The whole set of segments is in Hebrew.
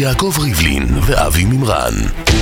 יעקב ריבלין ואבי ממרן.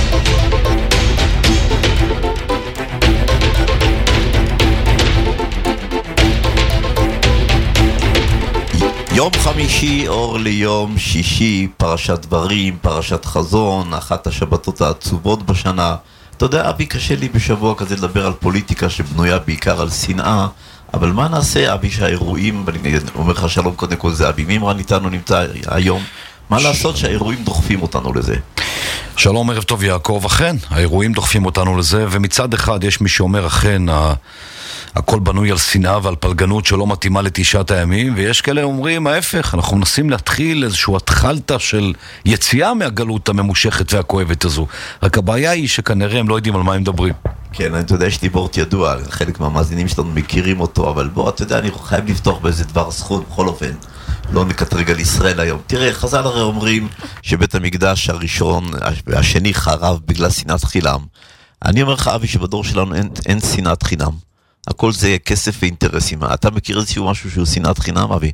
יום חמישי אור ליום שישי, פרשת דברים, פרשת חזון, אחת השבתות העצובות בשנה. אתה יודע, אבי, קשה לי בשבוע כזה לדבר על פוליטיקה שבנויה בעיקר על שנאה, אבל מה נעשה, אבי, שהאירועים, ואני אומר לך שלום, קודם כל זה אבי ממרן איתנו נמצא היום, מה לעשות שהאירועים דוחפים אותנו לזה? שלום, ערב טוב יעקב. אכן, האירועים דוחפים אותנו לזה, ומצד אחד יש מי שאומר אכן הכל בנוי על שנאה ועל פלגנות שלא מתאימה לתשעת הימים, ויש כאלה אומרים ההפך, אנחנו מנסים להתחיל איזשהו התחלתה של יציאה מהגלות הממושכת והכואבת הזו. רק הבעיה היא שכנראה הם לא יודעים על מה הם מדברים. כן, אני יודע, יש דיבורט ידוע, חלק מהמאזינים שלנו מכירים אותו, אבל בוא, אתה יודע, אני חייב לפתוח באיזה דבר זכות, בכל אופן. לא נקטרג על ישראל היום. תראה, חז"ל הרי אומרים שבית המקדש הראשון והשני חרב בגלל שנאת חינם. אני אומר לך, אבי, שבדור שלנו אין שנאת חינם. הכל זה כסף ואינטרסים. אתה מכיר איזשהו משהו שהוא שנאת חינם, אבי?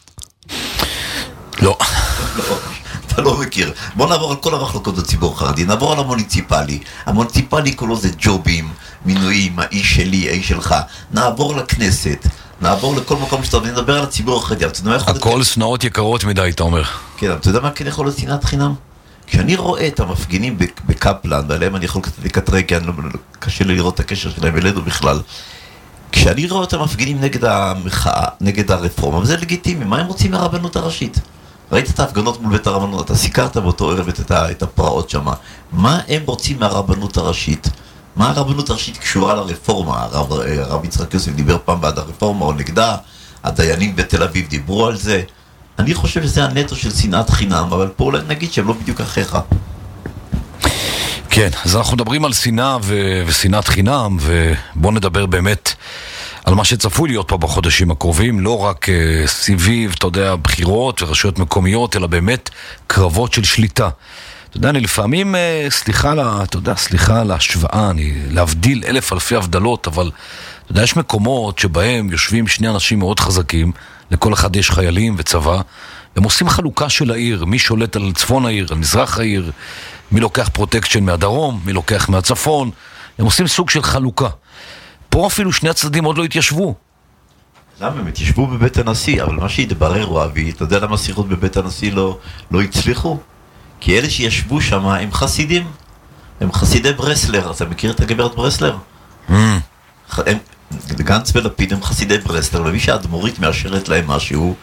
לא. אתה לא מכיר. בוא נעבור על כל המחלוקות בציבור החרדי. נעבור על המוניציפלי. המוניציפלי כולו זה ג'ובים, מינויים, האיש שלי, האיש שלך. נעבור לכנסת. נעבור לכל מקום שאתה נדבר על הציבור החרדי. הכל שנאות יקרות מדי, אתה אומר. כן, אתה יודע מה כן יכול להיות שנאת חינם? כשאני רואה את המפגינים בקפלן, ועליהם אני יכול לקטרג, כי קשה לי לראות את הקשר שלהם אלינו בכלל. כשאני רואה את המפגינים נגד המחאה, נגד הרפורמה, וזה לגיטימי, מה הם רוצים מהרבנות הראשית? ראית את ההפגנות מול בית הרבנות, אתה סיקרת באותו ערב את הפרעות שם. מה הם רוצים מהרבנות הראשית? מה הרבנות הראשית קשורה לרפורמה? הרב יצחק יוסף דיבר פעם בעד הרפורמה או נגדה, הדיינים בתל אביב דיברו על זה. אני חושב שזה הנטו של שנאת חינם, אבל פה אולי נגיד שהם לא בדיוק אחיך. כן, אז אנחנו מדברים על שנאה ושנאת חינם, ובואו נדבר באמת על מה שצפוי להיות פה בחודשים הקרובים, לא רק סביב, אתה יודע, בחירות ורשויות מקומיות, אלא באמת קרבות של שליטה. אתה יודע, אני לפעמים, סליחה על ההשוואה, אני להבדיל אלף אלפי הבדלות, אבל אתה יודע, יש מקומות שבהם יושבים שני אנשים מאוד חזקים, לכל אחד יש חיילים וצבא, הם עושים חלוקה של העיר, מי שולט על צפון העיר, על מזרח העיר, מי לוקח פרוטקשן מהדרום, מי לוקח מהצפון, הם עושים סוג של חלוקה. פה אפילו שני הצדדים עוד לא התיישבו. למה? הם התיישבו בבית הנשיא, אבל מה שהתברר הוא, אבי, אתה יודע למה שיחות בבית הנשיא לא הצליחו? כי אלה שישבו שם הם חסידים, הם חסידי ברסלר. אתה מכיר את הגברת ברסלר? גנץ ולפיד הם חסידי ברסלר, ומי שהאדמו"רית מאשרת להם משהו,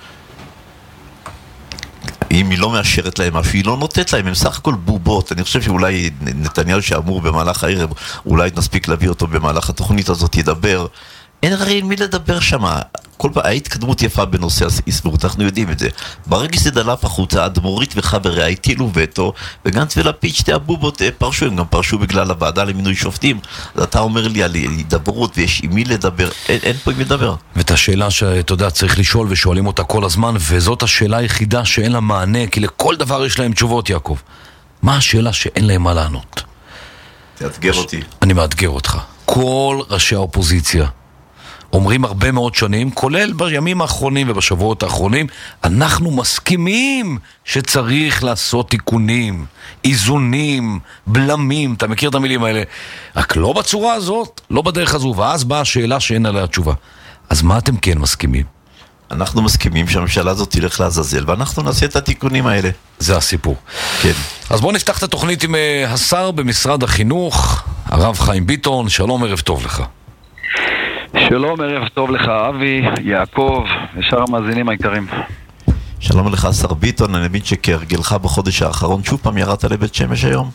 אם היא לא מאשרת להם משהו, היא לא נותנת להם, הם סך הכל בובות. אני חושב שאולי נתניהו שאמור במהלך הערב, אולי נספיק להביא אותו במהלך התוכנית הזאת, ידבר. אין הרי מי לדבר שם. כל פעם, ההתקדמות יפה בנושא הסבירות, אנחנו יודעים את זה. ברגע שזה דלף החוצה, האדמו"רית וחבריה הטילו וטו, וגנץ ולפיד שתי הבובות פרשו, הם גם פרשו בגלל הוועדה למינוי שופטים. אז אתה אומר לי על הידברות ויש עם מי לדבר, אין פה עם מי לדבר. ואת השאלה שאתה יודע צריך לשאול ושואלים אותה כל הזמן, וזאת השאלה היחידה שאין לה מענה, כי לכל דבר יש להם תשובות, יעקב. מה השאלה שאין להם מה לענות? תאתגר אותי. אני מאתגר אותך. כל ראשי האופוזיציה אומרים הרבה מאוד שנים, כולל בימים האחרונים ובשבועות האחרונים, אנחנו מסכימים שצריך לעשות תיקונים, איזונים, בלמים, אתה מכיר את המילים האלה, רק לא בצורה הזאת, לא בדרך הזו, ואז באה השאלה שאין עליה תשובה. אז מה אתם כן מסכימים? אנחנו מסכימים שהממשלה הזאת תלך לעזאזל, ואנחנו נעשה את התיקונים האלה. זה הסיפור. כן. אז בואו נפתח את התוכנית עם השר במשרד החינוך, הרב חיים ביטון. שלום, ערב טוב לך. שלום, ערב טוב לך, אבי, יעקב ושאר המאזינים היקרים. שלום לך, שר ביטון. אני מבין שכהרגלך בחודש האחרון שוב פעם ירדת לבית שמש היום?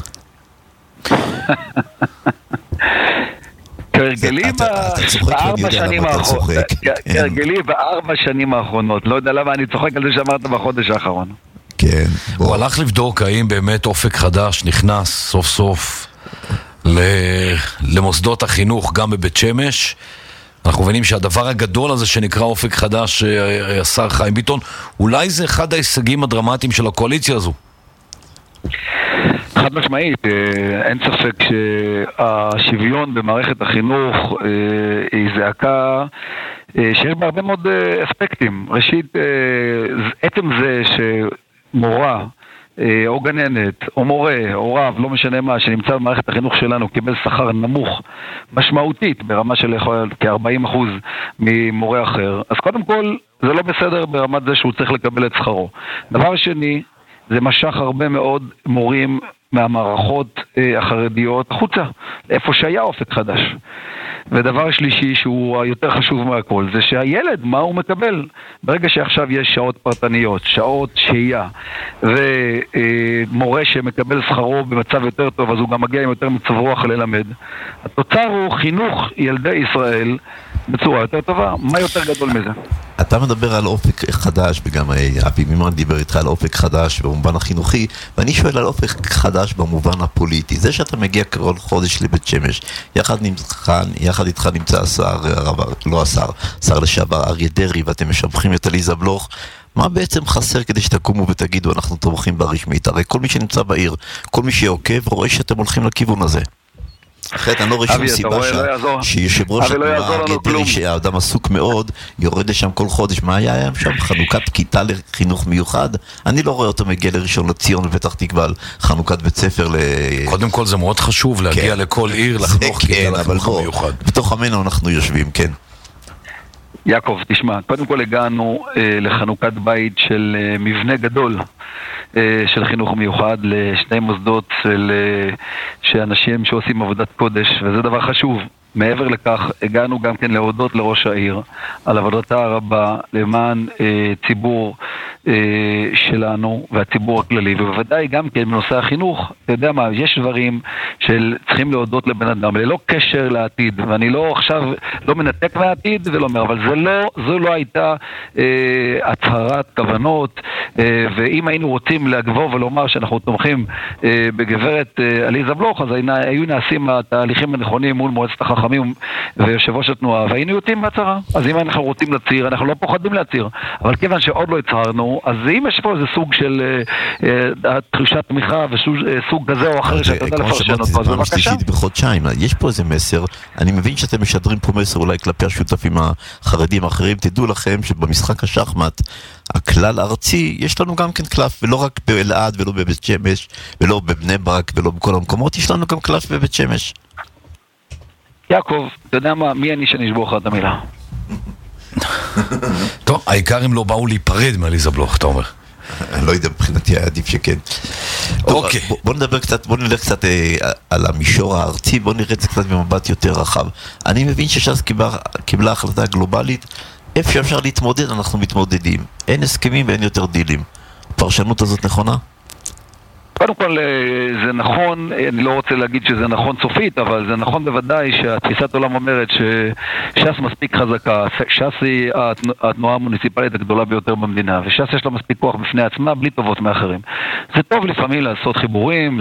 כהרגלי בארבע שנים האחרונות. לא יודע למה אני צוחק על זה שאמרת בחודש האחרון. כן. הוא הלך לבדוק האם באמת אופק חדש נכנס סוף סוף למוסדות החינוך גם בבית שמש. אנחנו מבינים שהדבר הגדול הזה שנקרא אופק חדש, השר חיים ביטון, אולי זה אחד ההישגים הדרמטיים של הקואליציה הזו. חד משמעית, אין ספק שהשוויון במערכת החינוך היא זעקה שיש בה הרבה מאוד אספקטים. ראשית, עצם זה שמורה או גננת, או מורה, או רב, לא משנה מה, שנמצא במערכת החינוך שלנו, קיבל שכר נמוך משמעותית ברמה של כ-40% ממורה אחר, אז קודם כל זה לא בסדר ברמת זה שהוא צריך לקבל את שכרו. דבר שני, זה משך הרבה מאוד מורים מהמערכות החרדיות החוצה, איפה שהיה אופק חדש. ודבר שלישי שהוא היותר חשוב מהכל, זה שהילד, מה הוא מקבל? ברגע שעכשיו יש שעות פרטניות, שעות שהייה, ומורה שמקבל שכרו במצב יותר טוב, אז הוא גם מגיע עם יותר מצב רוח ללמד. התוצר הוא חינוך ילדי ישראל בצורה יותר טובה. מה יותר גדול מזה? אתה מדבר על אופק חדש, וגם אבי מימרן דיבר איתך על אופק חדש במובן החינוכי, ואני שואל על אופק חדש במובן הפוליטי. זה שאתה מגיע כל חודש לבית שמש, יחד איתך נמצא שר לשעבר אריה דרעי, ואתם משבחים את עליזה בלוך. מה בעצם חסר כדי שתקומו ותגידו אנחנו תומכים ברשמית? הרי כל מי שנמצא בעיר, כל מי שעוקב רואה שאתם הולכים לכיוון הזה. אחרת אני לא רואה שום סיבה שיושב ראש התנועה דרעי, שהאדם עסוק מאוד, יורד לשם כל חודש. מה היה שם? חנוכת כיתה לחינוך מיוחד? אני לא רואה אותו מגיע לראשון לציון בפתח תקווה על חנוכת בית ספר. קודם כל זה מאוד חשוב להגיע לכל עיר לחנוך כיתה לחינוך מיוחד. בתוך עמנו אנחנו יושבים, כן. יעקב, תשמע, קודם כל הגענו לחנוכת בית של מבנה גדול של חינוך מיוחד לשני מוסדות של אנשים שעושים עבודת קודש, וזה דבר חשוב. מעבר לכך, הגענו גם כן להודות לראש העיר על עבודתה הרבה למען ציבור שלנו והציבור הכללי, ובוודאי גם כן בנושא החינוך. אתה יודע מה, יש דברים שצריכים להודות לבן אדם ללא קשר לעתיד, ואני לא עכשיו לא מנתק מהעתיד ולא אומר, אבל זו לא הייתה הצהרת כוונות, ואם היינו רוצים להגבור ולומר שאנחנו תומכים בגברת עליזה בלוך, אז היו נעשים התהליכים הנכונים מול מועצת החכמים ויושב ראש התנועה, והיינו יוצאים בהצהרה. אז אם אנחנו רוצים להצהיר, אנחנו לא פוחדים להצהיר, אבל כיוון שעוד לא הצהרנו, אז אם יש פה איזה סוג של תחושת תמיכה וסוג כזה או אחר שאתה יודע לפרשן אותו, אז בבקשה. בחודשיים, יש פה איזה מסר, אני מבין שאתם משדרים פה מסר אולי כלפי השותפים החרדים האחרים, תדעו לכם שבמשחק השחמט, הכלל ארצי, יש לנו גם כן קלף, ולא רק באלעד ולא בבית שמש, ולא בבני ברק ולא בכל המקומות, יש לנו גם קלף בבית שמש. יעקב, אתה יודע מה, מי אני שנשבור לך את המילה? טוב, העיקר הם לא באו להיפרד מעליזה בלוך, אתה אומר. אני לא יודע, מבחינתי היה עדיף שכן. אוקיי. בוא נלך קצת על המישור הארצי, בוא נראה את זה קצת במבט יותר רחב. אני מבין שש"ס קיבלה החלטה גלובלית, איפה שאפשר להתמודד, אנחנו מתמודדים. אין הסכמים ואין יותר דילים. הפרשנות הזאת נכונה? קודם כל זה נכון, אני לא רוצה להגיד שזה נכון סופית, אבל זה נכון בוודאי שהתפיסת עולם אומרת שש"ס מספיק חזקה, ש"ס היא התנועה המוניציפלית הגדולה ביותר במדינה, וש"ס יש לה מספיק כוח בפני עצמה בלי טובות מאחרים. זה טוב לפעמים לעשות חיבורים,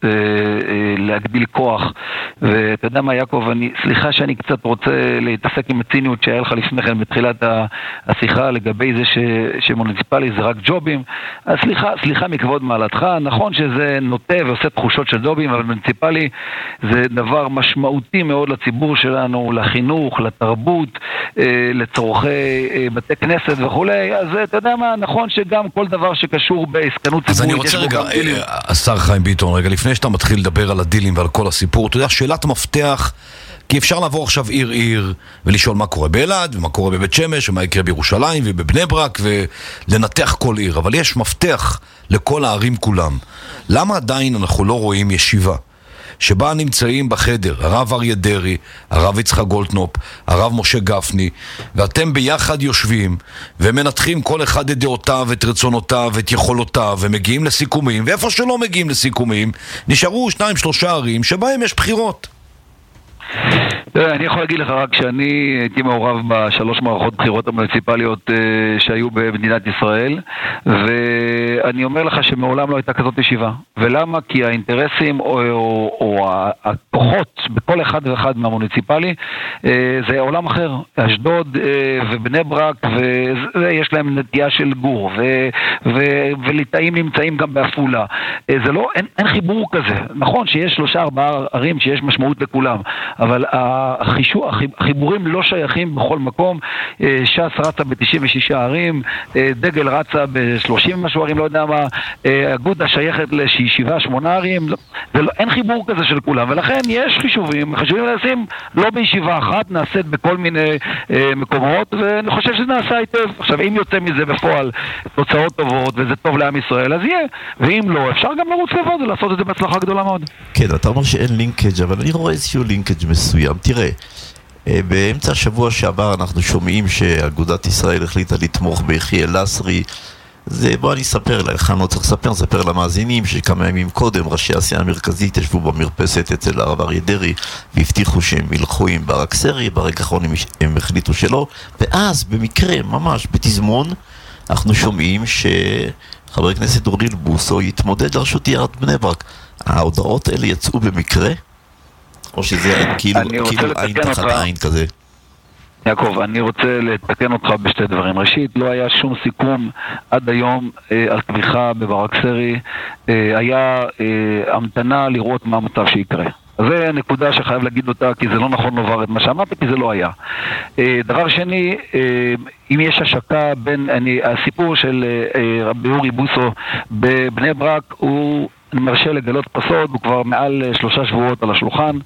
להגדיל כוח, ואתה יודע מה יעקב, סליחה שאני קצת רוצה להתעסק עם הציניות שהיה לך לפני כן בתחילת השיחה לגבי זה שמוניציפלי זה רק ג'ובים, אז סליחה מכבוד מעלתך, נכון שזה נוטה ועושה תחושות של ג'ובים, אבל מוניציפלי זה דבר משמעותי מאוד לציבור שלנו, לחינוך, לתרבות, לצורכי בתי כנסת וכולי, אז אתה יודע מה, נכון שגם כל דבר שקשור בעסקנות ציבורית. אז אני רוצה רגע, השר חיים ביטון, רגע לפני שאתה מתחיל לדבר על הדילים ועל כל הסיפור, אתה יודע, שאלת מפתח, כי אפשר לעבור עכשיו עיר ולשאול מה קורה באלעד ומה קורה בבית שמש ומה יקרה בירושלים ובבני ברק ולנתח כל עיר, אבל יש מפתח לכל הערים כולם. למה עדיין אנחנו לא רואים ישיבה שבה נמצאים בחדר הרב אריה דרעי, הרב יצחק גולדקנופ, הרב משה גפני, ואתם ביחד יושבים ומנתחים כל אחד את דעותיו, את רצונותיו, את יכולותיו, ומגיעים לסיכומים, ואיפה שלא מגיעים לסיכומים נשארו 2-3 ערים שבהם יש בחירות. אני יכול להגיד לך רק שאני הייתי מעורב ב3 מערכות בחירות המוניציפליות שהיו במדינת ישראל, ואני אומר לך שמעולם לא הייתה כזאת ישיבה. ולמה? כי האינטרסים או הכוחות בכל אחד ואחד מהמוניציפלי זה עולם אחר. אשדוד ובני ברק, ויש להם נטייה של גור, וליטאים נמצאים גם באפולה. אין חיבור כזה. נכון שיש 3-4 ערים שיש משמעות לכולם, אבל החיבורים לא שייכים בכל מקום. ש"ס רצה ב-96 ערים, דגל רצה ב-30 משהו ערים, לא יודע מה, אגודה שייכת ל7-8 ערים, אין חיבור כזה של כולם, ולכן יש חישובים לעשים לא בישיבה אחת, נעשית בכל מיני מקומות, ואני חושב שזה נעשה היטב. עכשיו, אם יוצא מזה בפועל תוצאות טובות, וזה טוב לעם ישראל, אז יהיה, ואם לא, אפשר גם לרוץ לבד ולעשות את זה בהצלחה גדולה מאוד. כן, אתה אומר שאין לינקג', אבל אני רואה איזשהו לינקג' מסוים. תראה, באמצע השבוע שעבר אנחנו שומעים שאגודת ישראל החליטה לתמוך ביחיאל לסרי. בוא אני אספר לך, אני לא צריך לספר, נספר למאזינים שכמה ימים קודם ראשי הסיעה המרכזית ישבו במרפסת אצל הרב אריה דרעי והבטיחו שהם ילכו עם ברק סרי, ברגע האחרון הם החליטו שלא, ואז במקרה, ממש בתזמון, אנחנו שומעים שחבר הכנסת אוריאל בוסו יתמודד לראשות עיריית בני ברק. ההודעות האלה יצאו במקרה? או שזה כאילו עין תחת עין כזה? יעקב, אני רוצה לתקן אותך בשתי דברים. ראשית, לא היה שום סיכום עד היום על תמיכה בברק סרי. היה המתנה לראות מה המצב שיקרה. זה נקודה שחייב להגיד אותה, כי זה לא נכון לומר את מה שאמרת, כי זה לא היה. דבר שני, אם יש השקה בין, הסיפור של רבי אורי בוסו בבני ברק הוא... אני מרשה לגלות פסוד, הוא כבר מעל 3 שבועות על השולחן,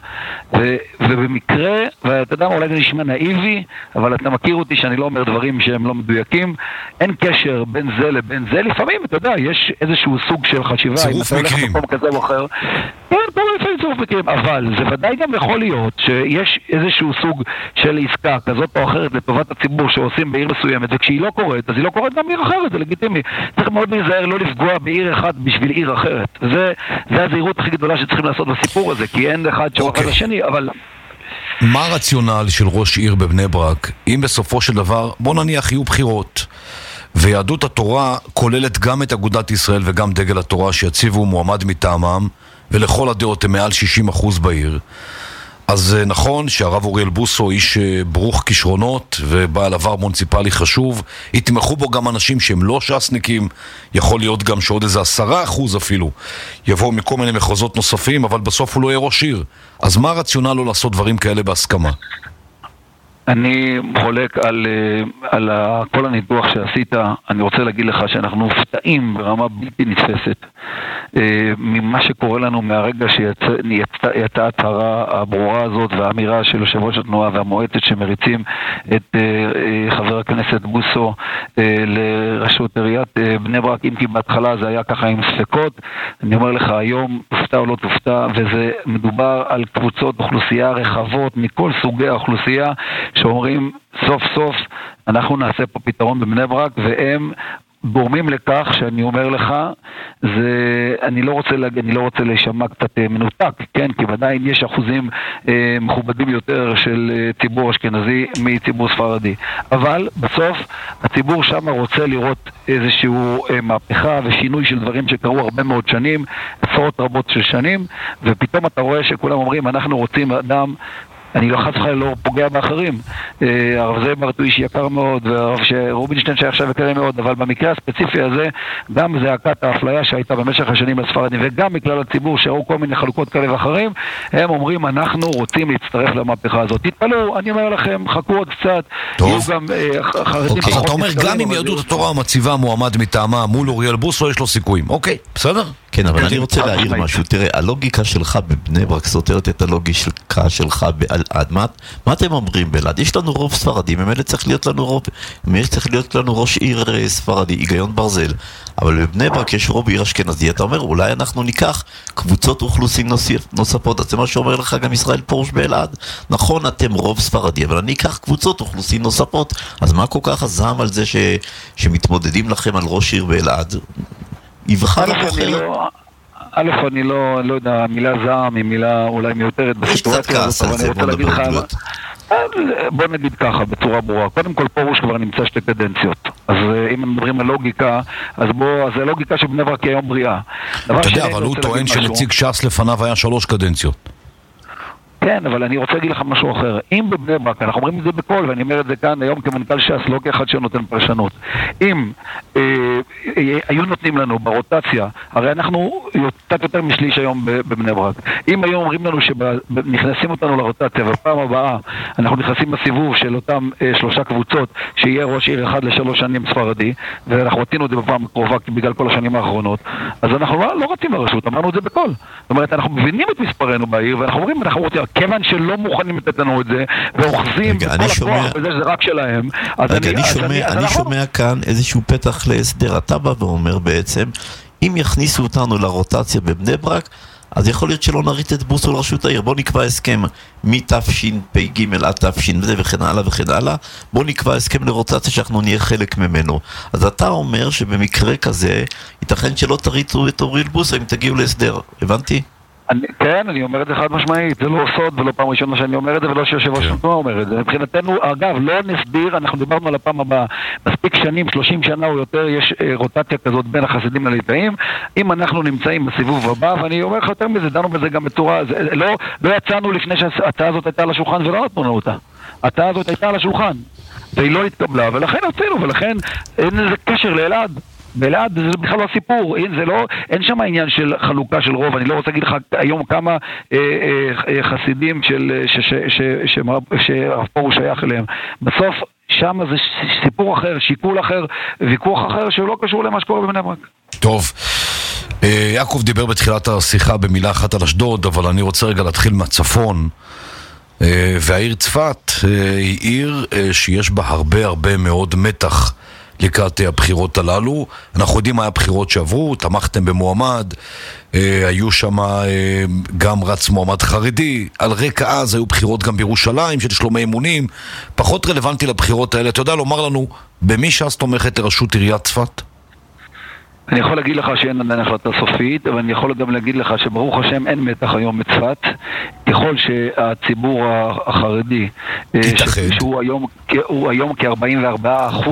ובמקרה, ואתה יודע מה, אולי זה נשמע נאיבי, אבל אתה מכיר אותי שאני לא אומר דברים שהם לא מדויקים, אין קשר בין זה לבין זה, לפעמים, אתה יודע, יש איזשהו סוג של חשיבה, צירוף מקרים. כזה או אחר, כן, פה לפעמים צירוף מקרים, אבל זה ודאי גם יכול להיות שיש איזשהו סוג של עסקה כזאת או אחרת לטובת הציבור שעושים בעיר מסוימת, וכשהיא לא קורית, אז היא לא קורית גם בעיר אחרת, זה לגיטימי. צריך מאוד להיזהר לא לפגוע בעיר אחת בשביל עיר אחרת. זה הזהירות הכי גדולה שצריכים לעשות בסיפור הזה, כי אין אחד שאוכל לשני, אבל... מה הרציונל של ראש עיר בבני ברק, אם בסופו של דבר, בוא נניח יהיו בחירות, ויהדות התורה כוללת גם את אגודת ישראל וגם דגל התורה שיציבו מועמד מטעמם, ולכל הדעות הם מעל 60% בעיר. אז נכון שהרב אוריאל בוסו איש ברוך כישרונות ובעל עבר מוניציפלי חשוב, יתמכו בו גם אנשים שהם לא ש"סניקים, יכול להיות גם שעוד איזה 10% אפילו יבואו מכל מיני מחוזות נוספים, אבל בסוף הוא לא יהיה ראש עיר. אז מה הרציונל לא לעשות דברים כאלה בהסכמה? אני חולק על כל הניתוח שעשית. אני רוצה להגיד לך שאנחנו מופתעים ברמה בלתי נתפסת ממה שקורה לנו מהרגע שיצאה הצהרה הברורה הזאת והאמירה של יושב ראש התנועה והמועצת שמריצים את חבר הכנסת בוסו לראשות עיריית בני ברק, אם כי בהתחלה זה היה ככה עם ספקות. אני אומר לך היום, תופתע או לא תופתע, וזה מדובר על קבוצות אוכלוסייה רחבות מכל סוגי האוכלוסייה שאומרים סוף סוף אנחנו נעשה פה פתרון בבני ברק, והם גורמים לכך שאני אומר לך, אני לא רוצה להישמע קצת מנותק, כן, כי ודאי יש אחוזים מכובדים יותר של ציבור אשכנזי מציבור ספרדי, אבל בסוף הציבור שם רוצה לראות איזשהו מהפכה ושינוי של דברים שקרו הרבה מאוד שנים, עשרות רבות של שנים, ופתאום אתה רואה שכולם אומרים אנחנו רוצים אדם, אני לא חס וחלילה לא פוגע באחרים. הרב זמר הוא איש יקר מאוד, והרב רובינשטיין שהיה עכשיו יקר מאוד, אבל במקרה הספציפי הזה, גם זעקת האפליה שהייתה במשך השנים לספרדים, וגם מכלל הציבור שראו כל מיני חלוקות כאלה ואחרים, הם אומרים, אנחנו רוצים להצטרף למהפכה הזאת. תתפלאו, אני אומר לכם, חכו עוד קצת. טוב. אתה אומר, גם אם יהדות התורה מציבה מועמד מטעמה מול אוריאל בוסו, יש לו סיכויים. אוקיי, בסדר? כן, אבל אני רוצה להעיר משהו. תראה, הלוגיקה שלך בבני ברק סותרת את הלוגיקה שלך באלעד. מה אתם אומרים באלעד? יש לנו רוב ספרדי, ממילא צריך להיות לנו ראש עיר ספרדי, היגיון ברזל. אבל בבני ברק יש רוב עיר אשכנזי. אתה אומר, אולי אנחנו ניקח קבוצות אוכלוסין נוספות. אז זה מה שאומר לך גם ישראל פורש באלעד. נכון, אתם רוב ספרדי, אבל אני אקח קבוצות אוכלוסין נוספות. אז מה כל כך הזעם על זה שמתמודדים לכם על ראש עיר באלעד? יבחר לבוחר. א', אני לא יודע, המילה זעם היא מילה אולי מיותרת בסיטואציה הזאת, אבל אני רוצה להגיד לך, בוא נגיד ככה, בצורה ברורה. קודם כל פרוש כבר נמצא 2 קדנציות. אז אם מדברים על לוגיקה, אז זה לוגיקה שבני ברק היום בריאה. אתה יודע, אבל הוא טוען שנציג ש"ס לפניו היה 3 קדנציות. כן, אבל אני רוצה להגיד לך משהו אחר. אם בבני ברק, אנחנו אומרים את זה בכל, ואני אומר את זה כאן היום כמנכ"ל ש"ס, לא כאחד שנותן פרשנות. אם היו נותנים לנו ברוטציה, הרי אנחנו קצת יותר משליש היום בבני ברק. אם היו אומרים לנו שנכנסים אותנו לרוטציה, ובפעם הבאה אנחנו נכנסים בסיבוב של אותם 3 קבוצות, שיהיה ראש עיר 1 ל3 שנים ספרדי, ואנחנו רצינו את זה בפעם הקרובה בגלל כל השנים האחרונות, אז אנחנו לא רצים לרשות, אמרנו את זה בכל. זאת אומרת, אנחנו מבינים את מספרנו בעיר, ואנחנו אומרים, אנחנו רוצים, כיוון שלא מוכנים לתת לנו את זה, ואוחזים בכל הכוח בזה שזה רק שלהם, אז אני שומע כאן איזשהו פתח להסדר. אתה בא ואומר בעצם, אם יכניסו אותנו לרוטציה בבני ברק, אז יכול להיות שלא נריץ את בוסו לרשות העיר. בוא נקבע הסכם מתשפ"ג עד תשפ"ד וכן הלאה וכן הלאה. בוא נקבע הסכם לרוטציה שאנחנו נהיה חלק ממנו. אז אתה אומר שבמקרה כזה ייתכן שלא תריצו את אוריאל בוסו אם תגיעו להסדר. הבנתי? כן, אני אומר את זה חד משמעית, זה לא סוד ולא פעם ראשונה שאני אומר את זה ולא שיושב ראש התנועה אומר את זה. מבחינתנו, אגב, לא נסביר, אנחנו דיברנו על הפעם הבאה, מספיק שנים, 30 שנה או יותר, יש רוטציה כזאת בין החסידים לליטאים. אם אנחנו נמצאים בסיבוב הבא, ואני אומר לך יותר מזה, דנו בזה גם בצורה, לא יצאנו לפני שההצעה הזאת הייתה על השולחן ולא נתנו אותה. ההצעה הזאת הייתה על השולחן, והיא לא התקבלה, ולכן הוצאנו, ולכן אין איזה קשר לאלעד. באלעד זה בכלל לא סיפור, אין שם העניין של חלוקה של רוב. אני לא רוצה להגיד לך היום כמה חסידים שהרב פרוש שייך אליהם. בסוף שם זה סיפור אחר, שיקול אחר, ויכוח אחר שהוא לא קשור למה שקורה בבני ברק. טוב, יעקב דיבר בתחילת השיחה במילה אחת על אשדוד, אבל אני רוצה רגע להתחיל מהצפון. והעיר צפת היא עיר שיש בה הרבה מאוד מתח לקראת הבחירות הללו. אנחנו יודעים מה הבחירות שעברו, תמכתם במועמד, היו שם גם רץ מועמד חרדי, על רקע אז היו בחירות גם בירושלים של שלומי אמונים, פחות רלוונטי לבחירות האלה. אתה יודע לומר לנו במי ש"ס תומכת לראשות עיריית צפת? אני יכול להגיד לך שאין עדיין החלטה סופית, אבל אני יכול גם להגיד לך שברוך השם אין מתח היום בצפת, ככל שהציבור החרדי, שהוא היום כ-44%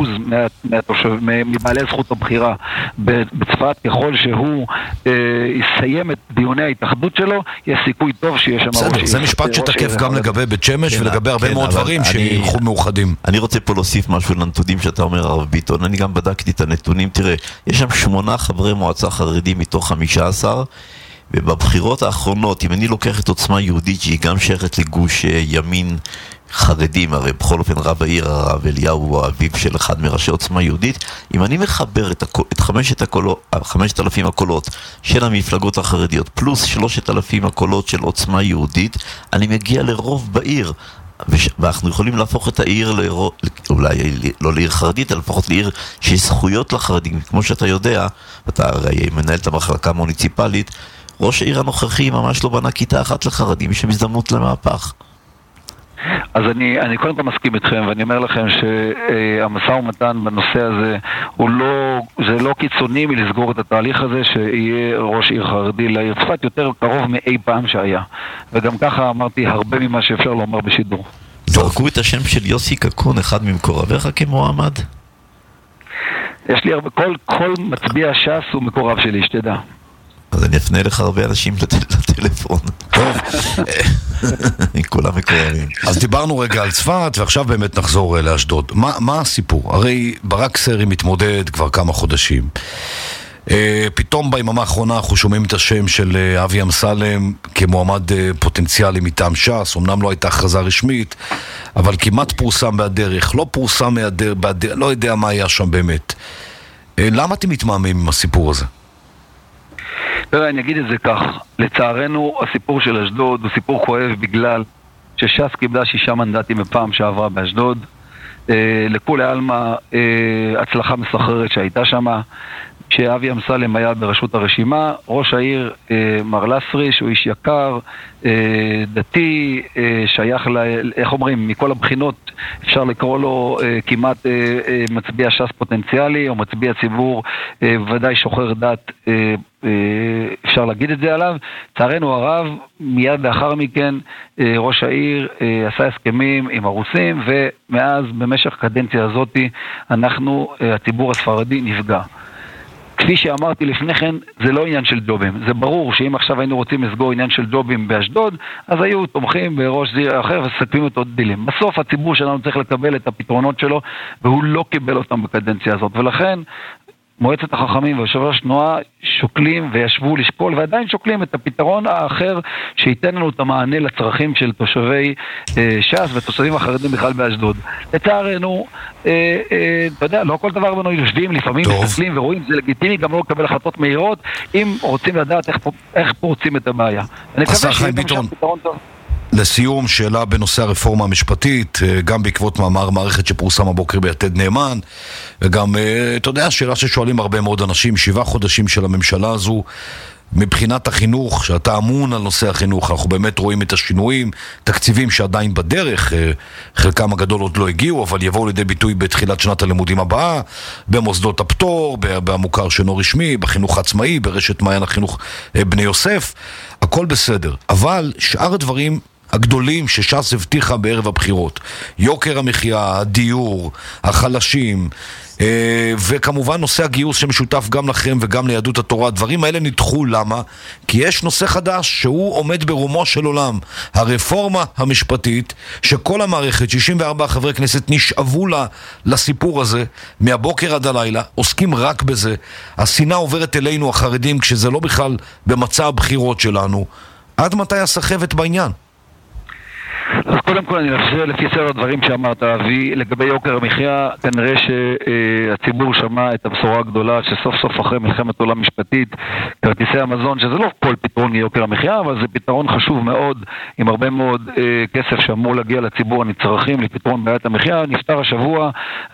מבעלי זכות הבחירה בצפת, ככל שהוא יסיים את דיוני ההתאחדות שלו, יש סיכוי טוב שיש שם... בסדר, זה משפט שתקף גם לגבי בית שמש ולגבי הרבה מאוד דברים שילכו מאוחדים. אני רוצה פה להוסיף משהו לנתונים שאתה אומר, הרב ביטון. אני גם בדקתי את הנתונים. תראה, יש שם 8 חברי מועצה חרדים מתוך 15, ובבחירות האחרונות, אם אני לוקח את עוצמה יהודית, שהיא גם שייכת לגוש ימין חרדים, הרי בכל אופן רב העיר, הרב אליהו, הוא האביב של אחד מראשי עוצמה יהודית, אם אני מחבר את 5,000 הקולות של המפלגות החרדיות, פלוס 3,000 הקולות של עוצמה יהודית, אני מגיע לרוב בעיר. ואנחנו יכולים להפוך את העיר אולי לא לעיר חרדית, אלא לפחות לעיר שיש זכויות לחרדים. כמו שאתה יודע, אתה הרי מנהל את המחלקה המוניציפלית, ראש העיר הנוכחי ממש לא בנה כיתה אחת לחרדים, יש שם הזדמנות למהפך. אז אני קודם כל מסכים איתכם, ואני אומר לכם שהמשא ומתן בנושא הזה זה לא קיצוני מלסגור את התהליך הזה שיהיה ראש עיר חרדי לעיר צפת יותר קרוב מאי פעם שהיה, וגם ככה אמרתי הרבה ממה שאפשר לומר בשידור. זרקו את השם של יוסי קקון, אחד ממקורביך כמועמד? יש לי הרבה, כל מצביע ש"ס הוא מקורב שלי, שתדע. אז אני אפנה לך הרבה אנשים לטלפון. טוב. כולם מקורבים. אז דיברנו רגע על צפת, ועכשיו באמת נחזור לאשדוד. מה הסיפור? הרי ברק סרי מתמודד כבר כמה חודשים. פתאום ביממה האחרונה אנחנו שומעים את השם של אבי אמסלם כמועמד פוטנציאלי מטעם ש"ס. אמנם לא הייתה הכרזה רשמית, אבל כמעט פורסם בדרך, לא פורסם בדרך, לא יודע מה היה שם באמת. למה אתם מתמהמים עם הסיפור הזה? אני אגיד את זה כך, לצערנו הסיפור של אשדוד הוא סיפור כואב בגלל שש"ס קיבלה 6 מנדטים בפעם שעברה באשדוד, לכולי עלמא הצלחה מסחררת שהייתה שם, כשאבי אמסלם היה בראשות הרשימה, ראש העיר מר לסרי, שהוא איש יקר, דתי, שייך איך אומרים, מכל הבחינות אפשר לקרוא לו כמעט מצביע ש"ס פוטנציאלי, או מצביע ציבור ודאי שוחר דת, אפשר להגיד את זה עליו. צערנו הרב, מיד לאחר מכן ראש העיר עשה הסכמים עם הרוסים, ומאז במשך קדנציה הזאת אנחנו, הציבור הספרדי נפגע. כפי שאמרתי לפני כן, זה לא עניין של ג'ובים. זה ברור שאם עכשיו היינו רוצים לסגור עניין של ג'ובים באשדוד, אז היו תומכים בראש זיר אחר וסכמים את עוד דילים. בסוף הציבור שלנו צריך לקבל את הפתרונות שלו, והוא לא קיבל אותם בקדנציה הזאת. ולכן מועצת החכמים ויושב ראש תנועה שוקלים וישבו לשקול ועדיין שוקלים את הפתרון האחר שייתן לנו את המענה לצרכים של תושבי ש"ס ותושבים החרדים בכלל באשדוד. לצערנו, אתה יודע, לא כל דבר בנו יושבים, לפעמים מסתכלים ורואים, זה לגיטימי גם לא לקבל החלטות מהירות אם רוצים לדעת איך פורצים את הבעיה. השר חיים ביטון, לסיום, שאלה בנושא הרפורמה המשפטית, גם בעקבות מאמר מערכת שפורסם הבוקר ביתד נאמן, וגם, אתה יודע, שאלה ששואלים הרבה מאוד אנשים, 7 חודשים של הממשלה הזו, מבחינת החינוך, שאתה אמון על נושא החינוך, אנחנו באמת רואים את השינויים, תקציבים שעדיין בדרך, חלקם הגדול עוד לא הגיעו, אבל יבואו לידי ביטוי בתחילת שנת הלימודים הבאה, במוסדות הפטור, במוכר שאינו רשמי, בחינוך העצמאי, ברשת מעיין החינוך בני יוסף, הכל בסדר. אבל שאר הדברים הגדולים שש"ס הבטיחה בערב הבחירות, יוקר המחיה, הדיור, החלשים, וכמובן נושא הגיוס שמשותף גם לכם וגם ליהדות התורה, הדברים האלה נדחו. למה? כי יש נושא חדש שהוא עומד ברומו של עולם, הרפורמה המשפטית, שכל המערכת, 64 חברי כנסת נשאבו לסיפור הזה מהבוקר עד הלילה, עוסקים רק בזה. השנאה עוברת אלינו החרדים כשזה לא בכלל במצע הבחירות שלנו. עד מתי הסחבת בעניין? אז קודם כל אני חושב לפי סדר הדברים שאמרת, אבי, לגבי יוקר המחיה, כנראה שהציבור שמע את הבשורה הגדולה שסוף סוף אחרי מלחמת עולם משפטית, כרטיסי המזון, שזה לא כל פתרון ליוקר המחיה, אבל זה פתרון חשוב מאוד, עם הרבה מאוד כסף שאמור להגיע לציבור הנצרכים לפתרון בעיית המחיה, נפטר השבוע,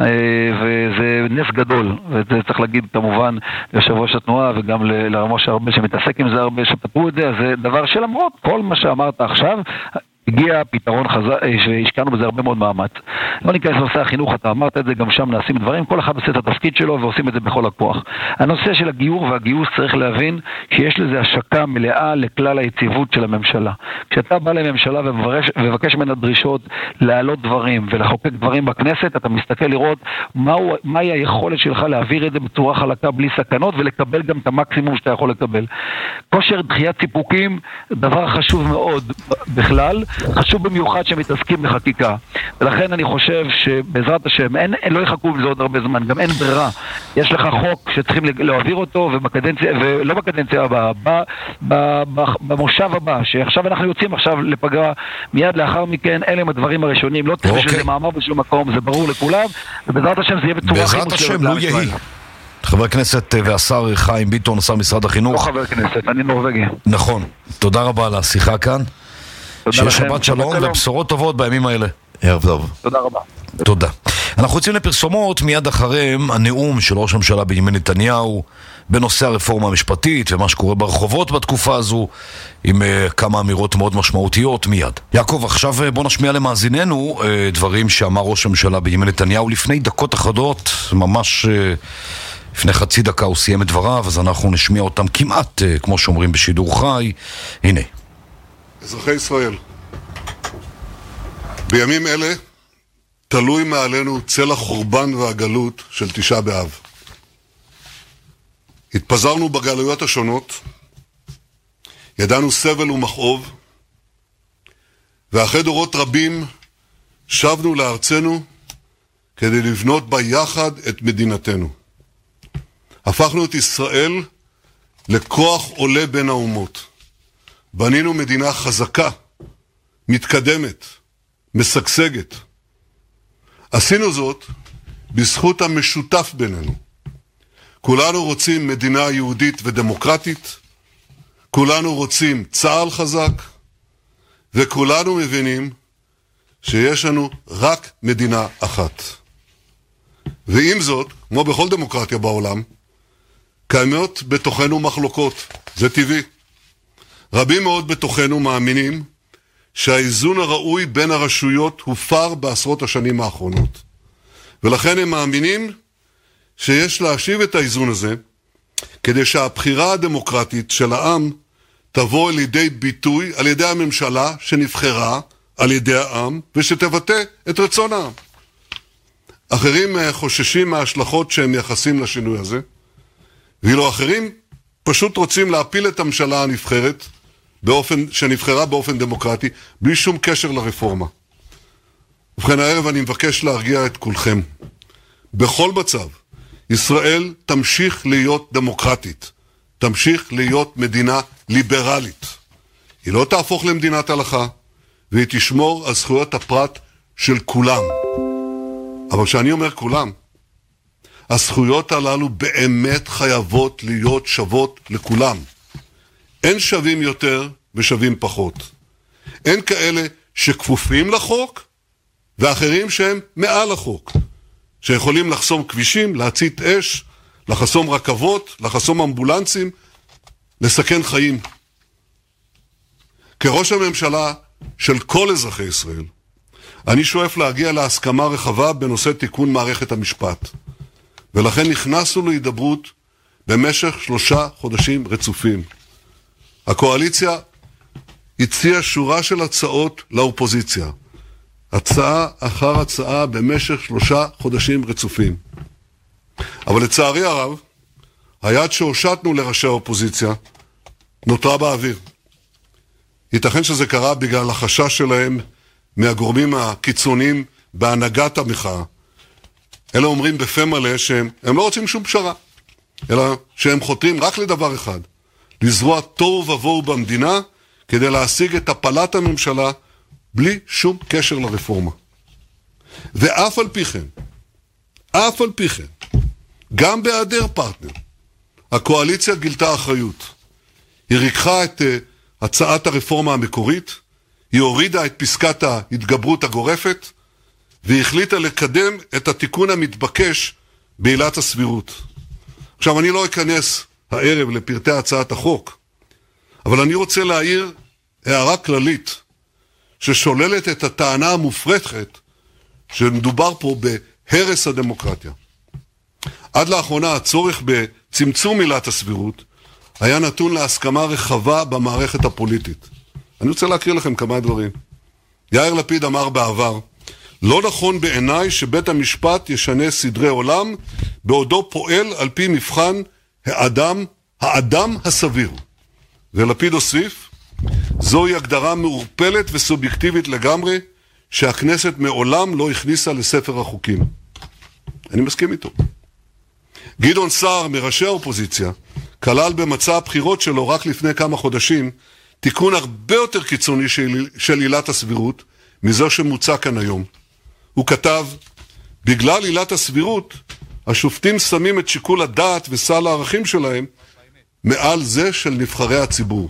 וזה נס גדול, וזה צריך להגיד כמובן ליושב ראש התנועה וגם לרמוש הרבה שמתעסק עם זה הרבה שפתרו את זה, אז זה דבר שלמרות כל מה שאמרת עכשיו, הגיע פתרון שהשקענו בזה הרבה מאוד מאמץ. לא ניכנס לנושא החינוך, אתה אמרת את זה, גם שם נעשים דברים, כל אחד עושה את התפקיד שלו ועושים את זה בכל הכוח. הנושא של הגיור והגיוס צריך להבין שיש לזה השקה מלאה לכלל היציבות של הממשלה. כשאתה בא לממשלה ומבקש ממנה דרישות להעלות דברים ולחוקק דברים בכנסת, אתה מסתכל לראות מהי היכולת שלך להעביר את זה בצורה חלקה בלי סכנות ולקבל גם את המקסימום שאתה יכול לקבל. כושר דחיית סיפוקים, דבר חשוב מאוד בכלל, חשוב במיוחד שמתעסקים בחקיקה. ולכן אני חושב שבעזרת השם, לא יחכו בזה עוד הרבה זמן, גם אין ברירה. יש לך חוק שצריכים להעביר אותו, ולא בקדנציה הבאה, במושב הבא, שעכשיו אנחנו יוצאים עכשיו לפגרה, מיד לאחר מכן, אלה הם הדברים הראשונים, לא צריך שזה מאמר בשום מקום, זה ברור לכולם, ובעזרת השם זה יהיה בצורה הכי מושלמת. בעזרת השם לא יהי. חבר הכנסת והשר חיים ביטון, שר משרד החינוך. לא חבר כנסת, אני נורווגי. נכון. תודה רבה על השיחה כאן. שיהיה שבת שלום ובשורות טובות בימים האלה. ערב טוב. תודה רבה. תודה. אנחנו יוצאים לפרסומות, מיד אחריהם הנאום של ראש הממשלה בנימין נתניהו בנושא הרפורמה המשפטית ומה שקורה ברחובות בתקופה הזו, עם כמה אמירות מאוד משמעותיות מיד. יעקב, עכשיו בוא נשמיע למאזיננו דברים שאמר ראש הממשלה בנימין נתניהו לפני דקות אחדות, ממש לפני חצי דקה הוא סיים את דבריו, אז אנחנו נשמיע אותם כמעט כמו שאומרים בשידור חי. הנה. אזרחי ישראל, בימים אלה תלוי מעלינו צל החורבן והגלות של 9 באב. התפזרנו בגלויות השונות, ידענו סבל ומכאוב, ואחרי דורות רבים שבנו לארצנו כדי לבנות בה יחד את מדינתנו. הפכנו את ישראל לכוח עולה בין האומות. בנינו מדינה חזקה, מתקדמת, משגשגת. עשינו זאת בזכות המשותף בינינו. כולנו רוצים מדינה יהודית ודמוקרטית, כולנו רוצים צה"ל חזק, וכולנו מבינים שיש לנו רק מדינה אחת. ועם זאת, כמו בכל דמוקרטיה בעולם, קיימות בתוכנו מחלוקות, זה טבעי. רבים מאוד בתוכנו מאמינים שהאיזון הראוי בין הרשויות הופר בעשרות השנים האחרונות. ולכן הם מאמינים שיש להשיב את האיזון הזה, כדי שהבחירה הדמוקרטית של העם תבוא לידי ביטוי על ידי הממשלה שנבחרה על ידי העם, ושתבטא את רצון העם. אחרים חוששים מההשלכות שהם מייחסים לשינוי הזה, ואילו אחרים פשוט רוצים להפיל את הממשלה הנבחרת, שנבחרה באופן דמוקרטי, בלי שום קשר לרפורמה. ובכן, הערב אני מבקש להרגיע את כולכם. בכל מצב, ישראל תמשיך להיות דמוקרטית, תמשיך להיות מדינה ליברלית. היא לא תהפוך למדינת הלכה, והיא תשמור על זכויות הפרט של כולם. אבל כשאני אומר כולם, הזכויות הללו באמת חייבות להיות שוות לכולם. אין שווים יותר ושווים פחות. אין כאלה שכפופים לחוק, ואחרים שהם מעל החוק. שיכולים לחסום כבישים, להצית אש, לחסום רכבות, לחסום אמבולנסים, לסכן חיים. כראש הממשלה של כל אזרחי ישראל, אני שואף להגיע להסכמה רחבה בנושא תיקון מערכת המשפט. ולכן נכנסנו להידברות במשך 3 חודשים רצופים. הקואליציה הציעה שורה של הצעות לאופוזיציה. הצעה אחר הצעה במשך 3 חודשים רצופים. אבל לצערי הרב, היד שהושטנו לראשי האופוזיציה נותרה באוויר. ייתכן שזה קרה בגלל החשש שלהם מהגורמים הקיצוניים בהנהגת המחאה. אלה אומרים בפה מלא שהם לא רוצים שום פשרה, אלא שהם חותרים רק לדבר אחד, לזרוע תוהו ובוהו במדינה כדי להשיג את הפלת הממשלה בלי שום קשר לרפורמה. ואף על פי כן, גם בהיעדר פרטנר, הקואליציה גילתה אחריות. היא ריקחה את הצעת הרפורמה המקורית, היא הורידה את פסקת ההתגברות הגורפת, והיא החליטה לקדם את התיקון המתבקש בעילת הסבירות. עכשיו, אני לא אכנס הערב לפרטי הצעת החוק, אבל אני רוצה להעיר הערה כללית, ששוללת את הטענה המופרכת שמדובר פה בהרס הדמוקרטיה. עד לאחרונה הצורך בצמצום עילת הסבירות היה נתון להסכמה רחבה במערכת הפוליטית. אני רוצה להקריא לכם כמה דברים. יאיר לפיד אמר בעבר, לא נכון בעיניי שבית המשפט ישנה סדרי עולם בעודו פועל על פי מבחן האדם הסביר. ולפיד הוסיף, זוהי הגדרה מעורפלת וסובייקטיבית לגמרי, שהכנסת מעולם לא הכניסה לספר החוקים. אני מסכים איתו. גדעון סער מראשי האופוזיציה, כלל במצע הבחירות שלו רק לפני כמה חודשים, תיקון הרבה יותר קיצוני של עילת הסבירות, מזו שמוצע כאן היום. הוא כתב, בגלל עילת הסבירות, השופטים שמים את שיקול הדעת וסל הערכים שלהם, מעל זה של נבחרי הציבור.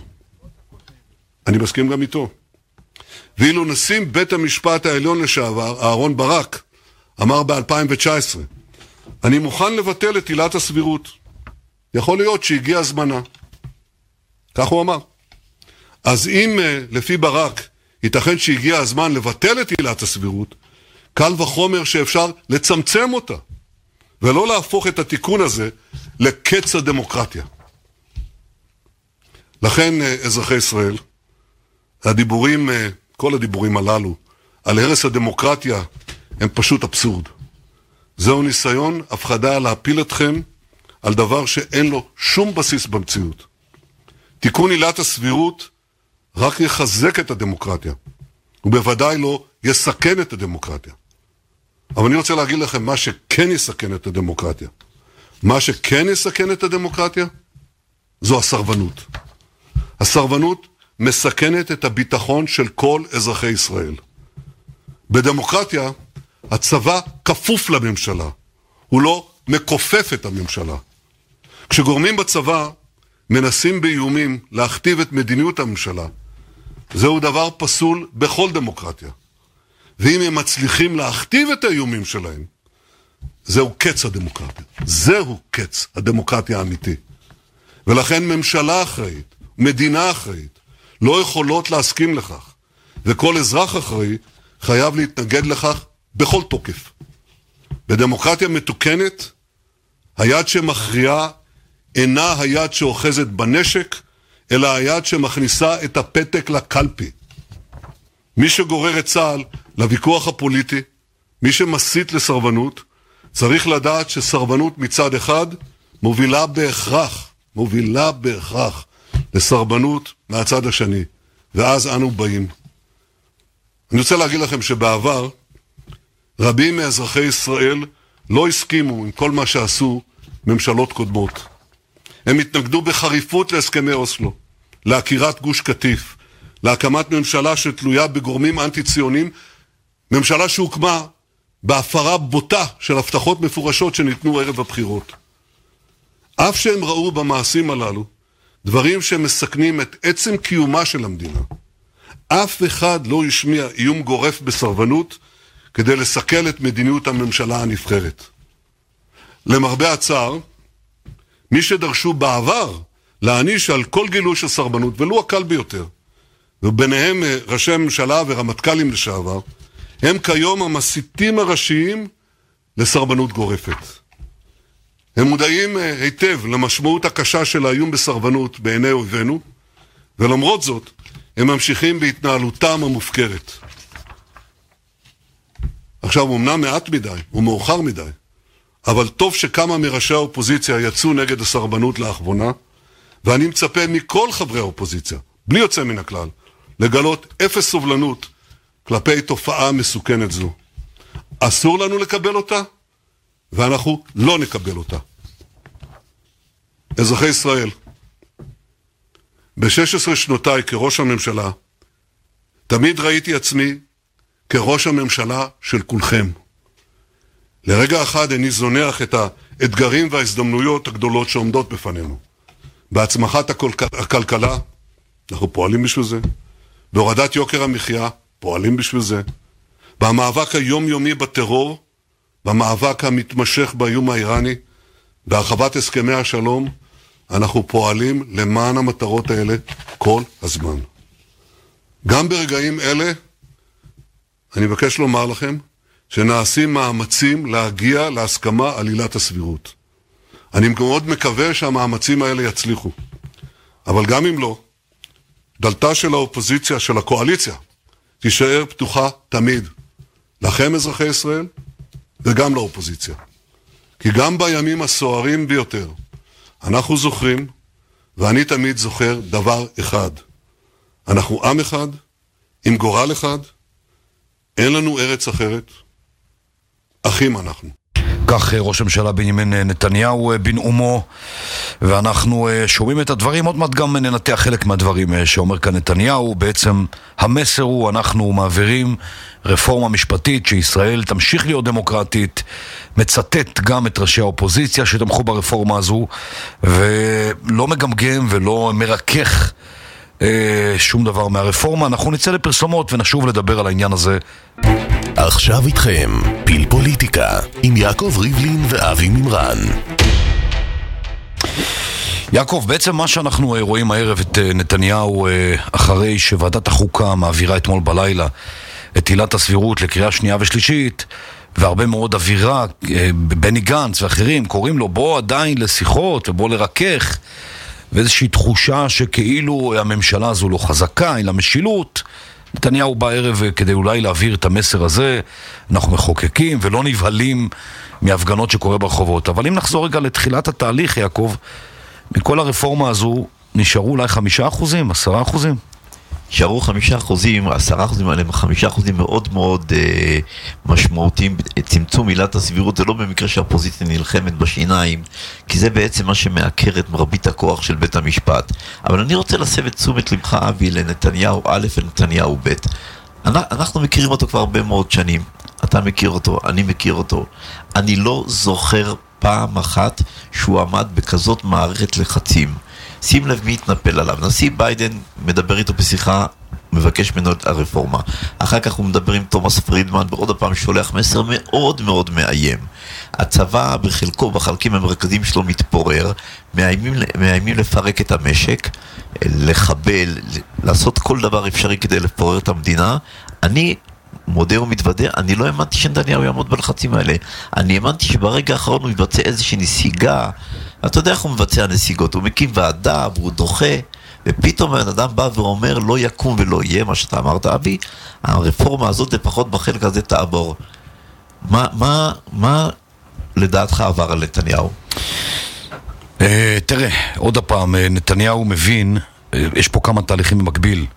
אני מסכים גם איתו. ואילו נשיא בית המשפט העליון לשעבר, אהרון ברק, אמר ב-2019, אני מוכן לבטל את עילת הסבירות. יכול להיות שהגיע זמנה. כך הוא אמר. אז אם לפי ברק ייתכן שהגיע הזמן לבטל את עילת הסבירות, קל וחומר שאפשר לצמצם אותה, ולא להפוך את התיקון הזה לקץ הדמוקרטיה. לכן, אזרחי ישראל, כל הדיבורים הללו על הרס הדמוקרטיה הם פשוט אבסורד. זהו ניסיון הפחדה להפיל אתכם על דבר שאין לו שום בסיס במציאות. תיקון עילת הסבירות רק יחזק את הדמוקרטיה, ובוודאי לא יסכן את הדמוקרטיה. אבל אני רוצה להגיד לכם מה שכן יסכן את הדמוקרטיה. מה שכן יסכן את הדמוקרטיה זו הסרבנות. הסרבנות מסכנת את הביטחון של כל אזרחי ישראל. בדמוקרטיה הצבא כפוף לממשלה, הוא לא מכופף את הממשלה. כשגורמים בצבא מנסים באיומים להכתיב את מדיניות הממשלה, זהו דבר פסול בכל דמוקרטיה. ואם הם מצליחים להכתיב את האיומים שלהם, זהו קץ הדמוקרטיה. זהו קץ הדמוקרטיה האמיתי. ולכן ממשלה אחראית, מדינה אחראית, לא יכולות להסכים לכך. וכל אזרח אחראי חייב להתנגד לכך בכל תוקף. בדמוקרטיה מתוקנת, היד שמכריעה אינה היד שאוחזת בנשק, אלא היד שמכניסה את הפתק לקלפי. מי שגורר את צה"ל לוויכוח הפוליטי, מי שמסית לסרבנות, צריך לדעת שסרבנות מצד אחד מובילה בהכרח לסרבנות מהצד השני, ואז אנו באים. אני רוצה להגיד לכם שבעבר רבים מאזרחי ישראל לא הסכימו עם כל מה שעשו ממשלות קודמות. הם התנגדו בחריפות להסכמי אוסלו, להכירת גוש קטיף, להקמת ממשלה שתלויה בגורמים אנטי-ציונים, ממשלה שהוקמה בהפרה בוטה של הבטחות מפורשות שניתנו ערב הבחירות. אף שהם ראו במעשים הללו דברים שמסכנים את עצם קיומה של המדינה, אף אחד לא השמיע איום גורף בסרבנות כדי לסכל את מדיניות הממשלה הנבחרת. למרבה הצער, מי שדרשו בעבר להעניש על כל גילוי של סרבנות, ולו הקל ביותר, וביניהם ראשי הממשלה ורמטכ"לים לשעבר, הם כיום המסיתים הראשיים לסרבנות גורפת. הם מודעים היטב למשמעות הקשה של האיום בסרבנות בעיני אויבינו, ולמרות זאת הם ממשיכים בהתנהלותם המופקרת. עכשיו, אמנם מעט מדי ומאוחר מדי, אבל טוב שכמה מראשי האופוזיציה יצאו נגד הסרבנות לאחרונה, ואני מצפה מכל חברי האופוזיציה, בלי יוצא מן הכלל, לגלות אפס סובלנות כלפי תופעה מסוכנת זו. אסור לנו לקבל אותה, ואנחנו לא נקבל אותה. אזרחי ישראל, ב-16 שנותיי כראש הממשלה, תמיד ראיתי עצמי כראש הממשלה של כולכם. לרגע אחד איני זונח את האתגרים וההזדמנויות הגדולות שעומדות בפנינו. בהצמחת הכלכלה, אנחנו פועלים בשביל זה. בהורדת יוקר המחיה, פועלים בשביל זה. במאבק היומיומי בטרור, במאבק המתמשך באיום האיראני, בהרחבת הסכמי השלום, אנחנו פועלים למען המטרות האלה כל הזמן. גם ברגעים אלה, אני מבקש לומר לכם, שנעשים מאמצים להגיע להסכמה על עילת הסבירות. אני מאוד מקווה שהמאמצים האלה יצליחו. אבל גם אם לא, דלתה של האופוזיציה, של הקואליציה, תישאר פתוחה תמיד. לכם אזרחי ישראל וגם לאופוזיציה. כי גם בימים הסוערים ביותר, אנחנו זוכרים, ואני תמיד זוכר דבר אחד. אנחנו עם אחד, עם גורל אחד, אין לנו ארץ אחרת, אחים אנחנו. כך ראש הממשלה בנימין נתניהו בנאומו, ואנחנו שומעים את הדברים, עוד מעט גם ננתח חלק מהדברים שאומר כאן נתניהו. בעצם המסר הוא, אנחנו מעבירים רפורמה משפטית שישראל תמשיך להיות דמוקרטית, מצטט גם את ראשי האופוזיציה שתמכו ברפורמה הזו, ולא מגמגם ולא מרכך שום דבר מהרפורמה. אנחנו נצא לפרסומות ונשוב לדבר על העניין הזה. עכשיו איתכם פיל פוליטיקה עם יעקב ריבלין ואבי מימרן. יעקב, בעצם מה שאנחנו רואים הערב את נתניהו אחרי שוועדת החוקה מעבירה אתמול בלילה את עילת הסבירות לקריאה שנייה ושלישית, והרבה מאוד אווירה, בני גנץ ואחרים קוראים לו בוא עדיין לשיחות ובוא לרכך, ואיזושהי תחושה שכאילו הממשלה הזו לא חזקה, אין לה משילות. נתניהו בערב כדי אולי להעביר את המסר הזה, אנחנו מחוקקים ולא נבהלים מהפגנות שקורה ברחובות. אבל אם נחזור רגע לתחילת התהליך, יעקב, מכל הרפורמה הזו נשארו אולי 5%, 10%? נשארו 5%, 10% עליהם 5% מאוד מאוד משמעותיים. צמצום עילת הסבירות זה לא במקרה שהאופוזיציה נלחמת בשיניים, כי זה בעצם מה שמעקר את מרבית הכוח של בית המשפט. אבל אני רוצה להסב את תשומת לבך, אבי, לנתניהו א' ונתניהו ב'. אנחנו מכירים אותו כבר הרבה מאוד שנים. אתה מכיר אותו, אני מכיר אותו. אני לא זוכר פעם אחת שהוא עמד בכזאת מערכת לחצים. שים לב מי התנפל עליו. נשיא ביידן מדבר איתו בשיחה, מבקש ממנו את הרפורמה. אחר כך הוא מדבר עם תומאס פרידמן, ועוד הפעם שולח מסר מאוד מאוד מאיים. הצבא בחלקו, בחלקים המרכזיים שלו מתפורר, מאיימים לפרק את המשק, לחבל, לעשות כל דבר אפשרי כדי לפורר את המדינה. אני מודה ומתוודה, אני לא האמנתי שנתניהו יעמוד בלחצים האלה. אני האמנתי שברגע האחרון הוא יבצע איזושהי נסיגה. אתה יודע איך הוא מבצע נסיגות, הוא מקים ועדה והוא דוחה, ופתאום האדם בא ואומר לא יקום ולא יהיה, מה שאתה אמרת אבי, הרפורמה הזאת לפחות בחלק הזה תעבור. מה לדעתך עבר על נתניהו? תראה, עוד הפעם, נתניהו מבין, יש פה כמה תהליכים במקביל.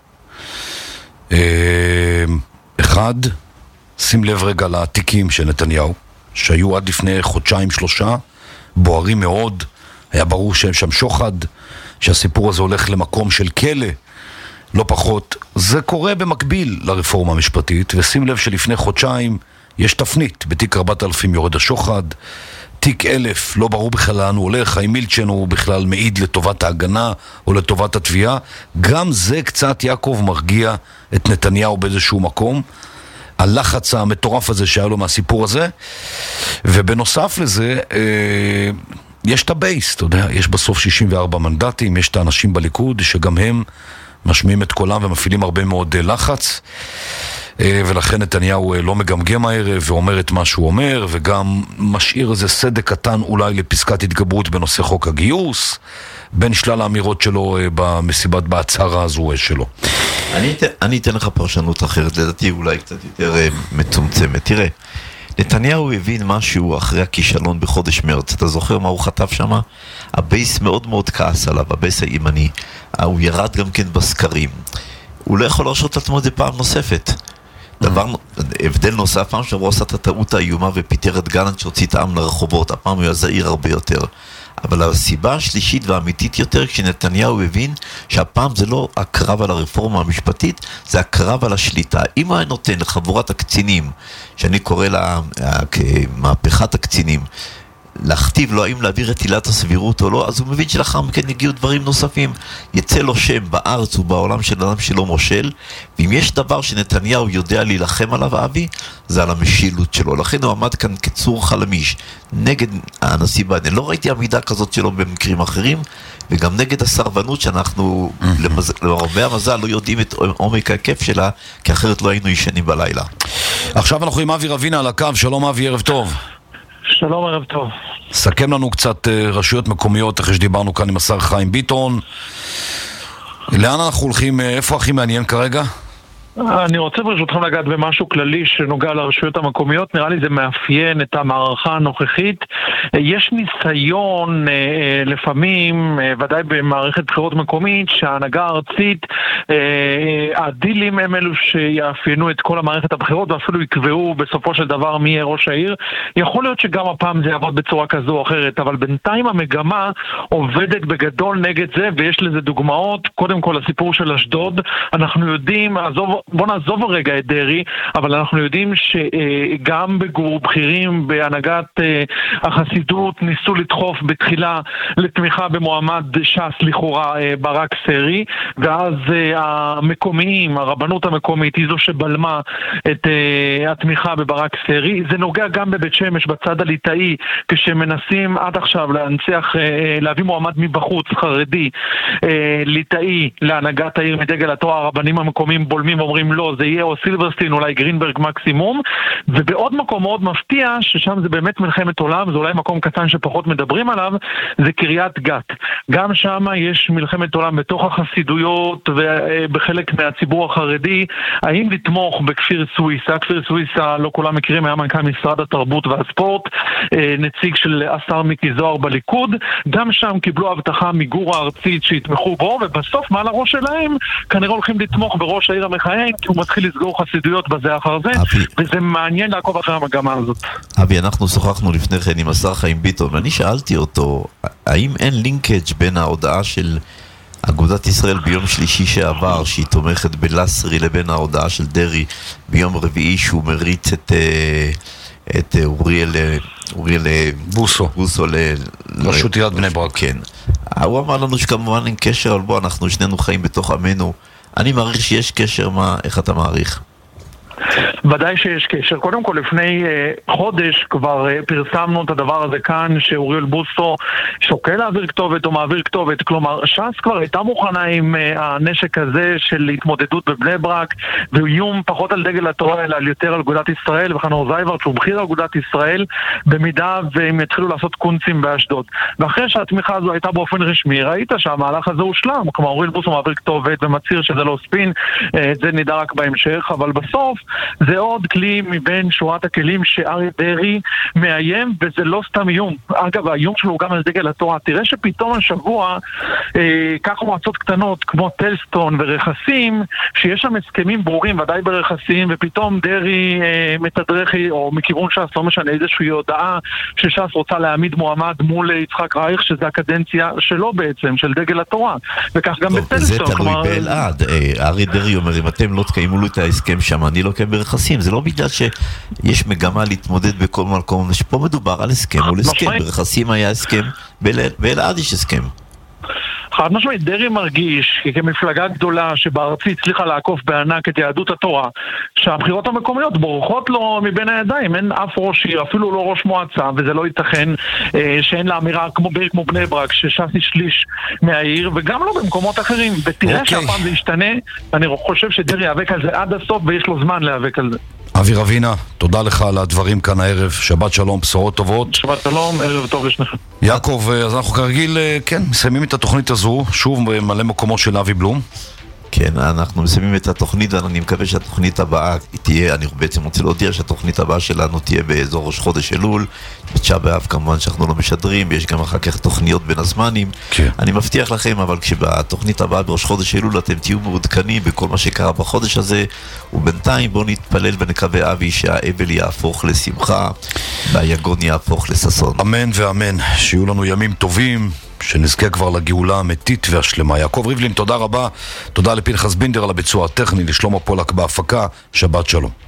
אחד, שים לב רגע לתיקים של נתניהו, שהיו עד לפני חודשיים-שלושה, בוערים מאוד, היה ברור שהם שם שוחד, שהסיפור הזה הולך למקום של כלא, לא פחות. זה קורה במקביל לרפורמה המשפטית, ושים לב שלפני חודשיים יש תפנית, בתיק 4,000 יורד השוחד, תיק 1,000, לא ברור בכלל לאן הוא הולך, האם מילצ'ן הוא בכלל מעיד לטובת ההגנה או לטובת התביעה. גם זה קצת, יעקב, מרגיע את נתניהו באיזשהו מקום, הלחץ המטורף הזה שהיה לו מהסיפור הזה. ובנוסף לזה, יש את הבייס, אתה יודע, יש בסוף 64 מנדטים, יש את האנשים בליכוד שגם הם משמיעים את קולם ומפעילים הרבה מאוד לחץ, ולכן נתניהו לא מגמגם הערב ואומר את מה שהוא אומר, וגם משאיר איזה סדק קטן אולי לפסקת התגברות בנושא חוק הגיוס, בין שלל האמירות שלו במסיבת בהצהרה הזו שלו. אני אתן לך פרשנות אחרת, לדעתי אולי קצת יותר מצומצמת. תראה, נתניהו הבין משהו אחרי הכישלון בחודש מרץ. אתה זוכר מה הוא חטף שם? הבייס מאוד מאוד כעס עליו, הבייס הימני. הוא ירד גם כן בסקרים. הוא לא יכול להרשות את עצמו את זה פעם נוספת. הבדל נוסף, פעם שהוא עושה את הטעות האיומה ופיטר את גלנט שהוציא את העם לרחובות. הפעם הוא היה זהיר הרבה יותר. אבל הסיבה השלישית והאמיתית יותר, כשנתניהו הבין שהפעם זה לא הקרב על הרפורמה המשפטית, זה הקרב על השליטה. אם הוא היה נותן לחבורת הקצינים, שאני קורא לה מהפכת הקצינים, להכתיב לו האם להעביר את עילת הסבירות או לא, אז הוא מבין שלאחר מכן יגיעו דברים נוספים. יצא לו שם בארץ ובעולם של אדם שלא מושל, ואם יש דבר שנתניהו יודע להילחם עליו, אבי, זה על המשילות שלו. לכן הוא עמד כאן כצור חלמיש נגד הנשיא ביידן. לא ראיתי עמידה כזאת שלו במקרים אחרים, וגם נגד הסרבנות שאנחנו לרבה המזל לא יודעים את עומק ההיקף שלה, כי אחרת לא היינו ישנים בלילה. עכשיו אנחנו עם אבי רבינה על הקו. שלום אבי, ערב טוב. שלום, ערב טוב. סכם לנו קצת רשויות מקומיות, אחרי שדיברנו כאן עם השר חיים ביטון. לאן אנחנו הולכים? איפה הכי מעניין כרגע? אני רוצה ברשותכם לגעת במשהו כללי שנוגע לרשויות המקומיות. נראה לי זה מאפיין את המערכה הנוכחית. יש ניסיון לפעמים, ודאי במערכת בחירות מקומית, שההנהגה הארצית, הדילים הם אלו שיאפיינו את כל המערכת הבחירות, ואפילו יקבעו בסופו של דבר מי יהיה ראש העיר. יכול להיות שגם הפעם זה יעבוד בצורה כזו או אחרת, אבל בינתיים המגמה עובדת בגדול נגד זה, ויש לזה דוגמאות. קודם כל הסיפור של אשדוד, אנחנו יודעים, בוא נעזוב הרגע את דרי, אבל אנחנו יודעים שגם בגור בכירים בהנהגת החסידות ניסו לדחוף בתחילה לתמיכה במועמד ש"ס לכאורה ברק סרי, ואז המקומיים, הרבנות המקומית היא זו שבלמה את התמיכה בברק סרי. זה נוגע גם בבית שמש בצד הליטאי, כשמנסים עד עכשיו להנציח, להביא מועמד מבחוץ חרדי ליטאי להנהגת העיר מדגל התורה. הרבנים המקומיים בולמים ואומרים לא, זה יהיה או סילברסטין, אולי גרינברג מקסימום. ובעוד מקום מאוד מפתיע, ששם זה באמת מלחמת עולם, זה אולי מקום קטן שפחות מדברים עליו, זה קריית גת. גם שם יש מלחמת עולם בתוך החסידויות ובחלק מהציבור החרדי, האם לתמוך בכפיר סוויסה. כפיר סוויסה, לא כולם מכירים, היה מנכ"ל משרד התרבות והספורט, נציג של השר מיקי זוהר בליכוד. גם שם קיבלו הבטחה מגור הארצית שיתמכו בו, ובסוף מעל הראש שלהם כנראה הולכים לתמוך בראש העיר המכהן, כי הוא מתחיל לסגור חסידויות בזה אחר זה, וזה מעניין לעקוב אחרי המגמה הזאת. אבי, אנחנו שוחחנו לפני כן עם השר חיים ביטון, ואני שאלתי אותו, האם אין לינקג' בין ההודעה של אגודת ישראל ביום שלישי שעבר, שהיא תומכת בלסרי, לבין ההודעה של דרי ביום רביעי, שהוא מריץ את אוריאל בוסו לראשות עיריית בני ברק. כן. הוא אמר לנו שכמובן אין קשר, אבל בוא, אנחנו שנינו חיים בתוך עמנו. אני מעריך שיש קשר. איך אתה מעריך? ודאי שיש קשר. קודם כל, לפני חודש כבר פרסמנו את הדבר הזה כאן, שאוריאל בוסו שוקל להעביר כתובת או מעביר כתובת. כלומר, ש"ס כבר הייתה מוכנה עם הנשק הזה של התמודדות בבני ברק, ואיום פחות על דגל התורה, אלא יותר על אגודת ישראל, וחנוך זייברט, שהוא בכיר אגודת ישראל, במידה והם יתחילו לעשות קונצים באשדוד. ואחרי שהתמיכה הזו הייתה באופן רשמי, ראית שהמהלך הזה הושלם. כלומר, אוריאל בוסו מעביר כתובת ומצהיר שזה לא ספין, את זה נדע רק בהמשך, אבל בסוף זה זה עוד כלי מבין שורת הכלים שאריה דרעי מאיים, וזה לא סתם איום. אגב, האיום שלו הוא גם על דגל התורה. תראה שפתאום השבוע, כך מועצות קטנות כמו טלסטון ורכסים, שיש שם הסכמים ברורים, ודאי ברכסים, ופתאום דרעי מתדרך, או מכיוון ש"ס, לא משנה, איזושהי הודעה שש"ס רוצה להעמיד מועמד מול יצחק רייך, שזה הקדנציה שלו בעצם, של דגל התורה. וכך גם בטלסטון. זה תלוי באלעד. אריה דרעי אומר, אם אתם לא תקיימו לו את ההסכם שם, אני לא קיים ברכסים. זה לא בגלל שיש מגמה להתמודד בכל מקום. פה מדובר על הסכם מול הסכם. ברכסים היה הסכם, באלעד יש הסכם. חד משמעית, דרעי מרגיש כמפלגה גדולה שבארצי הצליחה לעקוף בענק את יהדות התורה, שהבחירות המקומיות בורחות לו מבין הידיים. אין אף ראש עיר, אפילו לא ראש מועצה, וזה לא ייתכן שאין לה אמירה כמו בעיר כמו בני ברק, שש"ס היא שליש מהעיר, וגם לא במקומות אחרים. ותראה שהפעם זה ישתנה, אני חושב שדרעי יאבק על זה עד הסוף, ויש לו זמן להיאבק על זה. אבי רבינה, תודה לך על הדברים כאן הערב. שבת שלום, בשורות טובות. שבת שלום, ערב טוב לשניכם. יעקב, אז אנחנו כרגיל, כן, מסיימים את התוכנית הזו, שוב ממלא מקומו של אבי בלום. כן, אנחנו מסיימים את התוכנית, אני מקווה שהתוכנית הבאה תהיה, אני בעצם רוצה להודיע שהתוכנית הבאה שלנו תהיה באזור ראש חודש אלול, בתשעה באב כמובן שאנחנו לא משדרים, ויש גם אחר כך תוכניות בין הזמנים. כן. אני מבטיח לכם, אבל כשבתוכנית הבאה בראש חודש אלול אתם תהיו מעודכנים בכל מה שקרה בחודש הזה, ובינתיים בואו נתפלל ונקווה אבי שהאבל יהפוך לשמחה, והיגון יהפוך לששון. אמן ואמן, שיהיו לנו ימים טובים, שנזכה כבר לגאולה האמיתית והשלמה. יעקב ריבלין, תודה רבה. תודה לפנחס בינדר על הביצוע הטכני, לשלמה פולק בהפקה. שבת שלום.